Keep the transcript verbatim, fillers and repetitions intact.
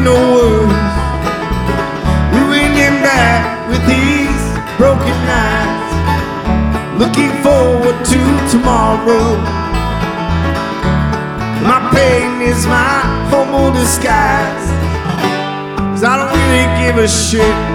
no words, ringing back with these broken nights, looking forward to tomorrow. My pain is my homo disguise, 'cause I don't really give a shit